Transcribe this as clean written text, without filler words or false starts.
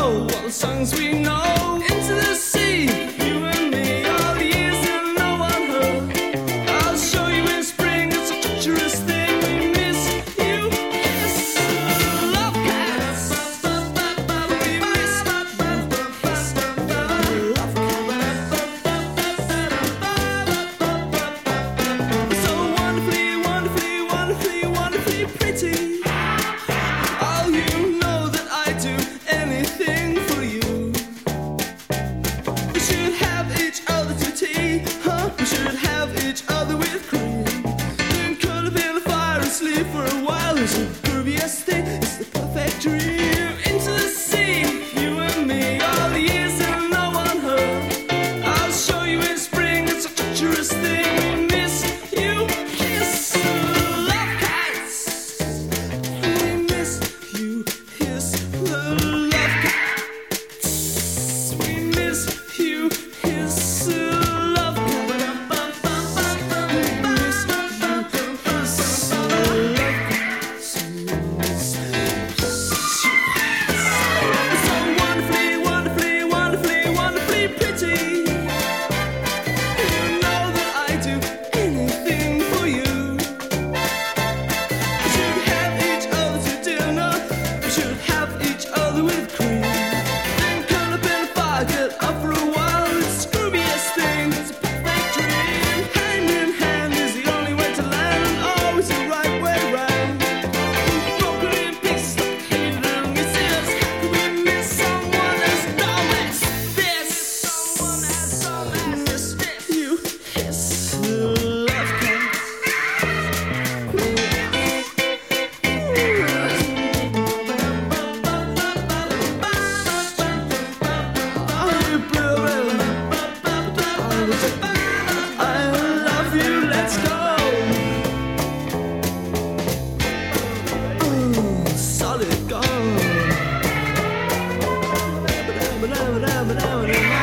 go. All the songs we know. Into the sea, you and me. All the years that no one heard. I'll show you in spring. It's a treacherous thing. We miss you. Yes, love cats. We miss love cats. So wonderfully, wonderfully, wonderfully, wonderfully pretty. Oh, you know that I do anything for you. We should have each other to tea, huh? We should have each other with cream. Then curl up in the fire and sleep for a while. It's the grooviest thing, it's the perfect dream. Into the sea, you and me. All the years and no one heard. I'll show you in spring, it's a treacherous thing. We miss you, kiss, love cats. We miss you, kiss, love cats. We miss you, kiss, love cats. We miss you, kiss, love cats. So wonderfully, wonderfully, wonderfully, wonderfully pretty. You know that I do anything for you. We should have each other to dinner. We should have each other with cream. Then curl up in the fire, get up for a while. It's the grooviest thing, it's a perfect dream. Hand in hand is the only way to land, and always the right way round. Broken in pieces like hidden. You see us, how can we miss someone as dumb as this? Someone as dumb as this. You kiss, love cats. I love you, let's go. Solid gold.